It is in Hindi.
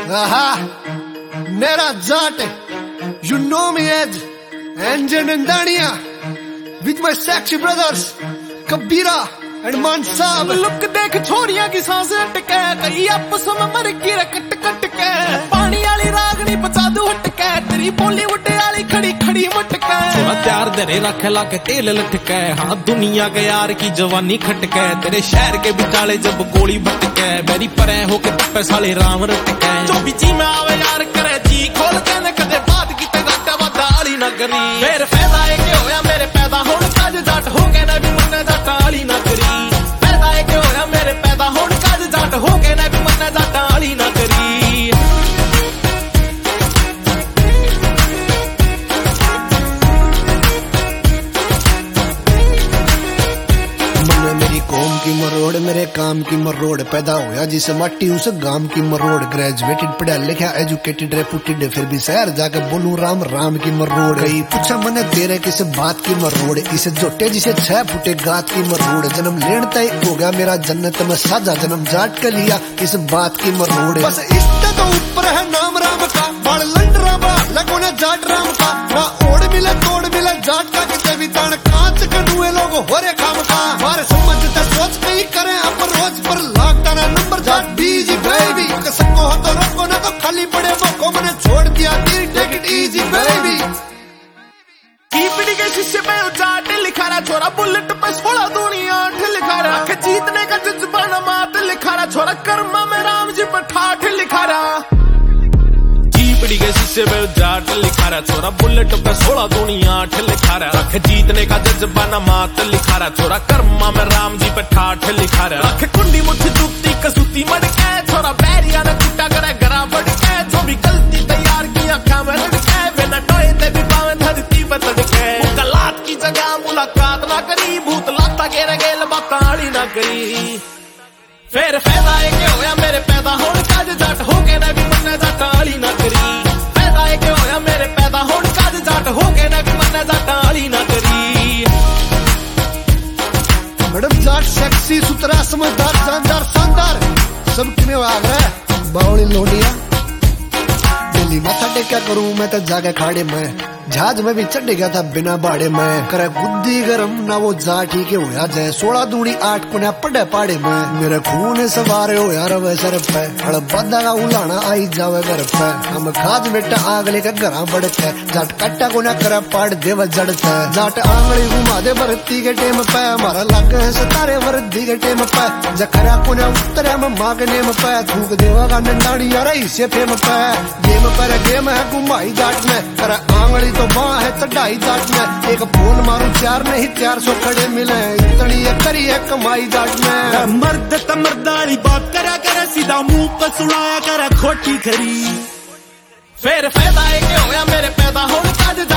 Nera Jate, you know me as Anjan and Dania, with my sexy brothers, Kabira and Mansab. Look देख छोरियां की सांसें अटके, कई आपस में मर गिर कट कट के, पानी वाली रागनी बचा दू हटके, तेरी बॉलीवुड वाली खड़ी खड़ी मटके, प्यार तेरे रख ला के तेल लटके, हाँ दुनिया के यार की जवानी खटके, तेरे शहर के बिचाले जब गोली भटके, मेरी परे होके तप्पे साले राम रटके, जो भी जी में आवे यार करे जी खोल के न कदे बात की ते घाटा वाली न करी, फिर फायदा है कि होया मेरे पैदा होने का जट हो गए ना भी मन्ने जाट वाली न करी, फायदा है कि होया मेरे पैदा होने का जट हो गए ना भी मन्ने जाट वाली न करी। मेरी कौम की मरोड़, मेरे काम की मरोड़, पैदा होया जिसे माटी उस गांव की मरोड़, ग्रेजुएटेड पढ़ा लिखा एजुकेटेड रेपुटेड, फिर भी शहर जाकर बोलूं राम राम की मरोड़, कहीं पूछा मैंने तेरे किस बात की मरोड़, इसे जोटे जिसे 6 फुटे गात की मरोड़, जन्म लेन तय हो गया मेरा जन्नत में साजा, जन्म जाट कर लिया इस बात की मरोड़, बस इससे तो ऊपर है नाम राम का, बड़ लंडरा बा लगो ना जाट राम का, ना ओढ़ मिले तोड़ मिले जाट का, किते भी तान कांच कनुए लोग हो रे काम का, मारे समझते सोच कहीं करें अब रोज पर लाखता ना नंबर जाट बीजी बेबी, कसको हो तो रोको ना तो खाली पड़े मौको, मैंने छोड़ दिया the take it easy baby. कीपड़ी के शीशे पे जाट लिखा रहा छोरा, बुलेट पे 16 दुनिया 8 लिखा रहा, कि जीतने का जज्बा न मात लिखा रहा, छोरा कर्मा में राम जी पर ठाठ लिखा रहा, कीपड़ी के शीशे पे जाट लिखा रहा छोरा, बुलेट पे 16 दुनिया 8 लिखा रहा, कि जीतने का जज्बा न मात लिखा रहा, छोरा कर्मा में राम जी पर ठाठ लिखा रहा, कि कुंडी मुट्ठी दुखती कसूती मड़के, छोरा बैरिया ने टूटा करे गरा फटके, जो भी गलती तैयार किया काम लड़के, बिना टोए ते भी पावे धरती पे तड़के, मुलाकात की जगह मुलाकात ना करी, भूत लाता गेर गेल बाताड़ी ना करी, फिर फायदा है कि होया मेरे पैदा होने का जट हो के ना भी मन्ने जाट वाली ना करी, फायदा है कि होया मेरे पैदा होने का जट हो के ना भी मन्ने जाट वाली ना करी। मैडम जाट सेक्सी सुतरा समझदार जानदार शानदार सब किने आ गए बावली लोडिया, दिल्ली माथा टेका करूं मैं तो जाके खाड़े में, जहाज में भी चढ़ गया था बिना बाड़े में, करे बुद्धि गरम ना वो जाट ही के होया जाए, 16 दूनी 8 कुना पड़े पाड़े में, मेरे खून सवारे हो यार वे सर पे, हड़ बदा का उलाना आई जावे घर पे, हम खाद बेटा आग लेकर घरा बढ़ते, जाट कट्टा को ना करे पाड़ देव जड़ते, जाट आंगली घुमा दे भर्ती के टेम पे, हमारा लग है सितारे वर्दी के टेम पे, जखरा को ना उतरे में मांगने में पे, थूक देवा का नंदाड़ी यार इसे फेम पे, गेम पर गेम है घुमाई जाट में, करे आंगली तो बाँ है चढ़ाई जाट में, एक फोन मारू 4 नहीं 400 खड़े मिले, इतनी ये करी है कमाई जाट में, मर्द तमर्दारी बात करा करे, सीधा मुंह पर सुनाया करे खोटी खरी, फिर फायदा है कि होया मेरे पैदा होने का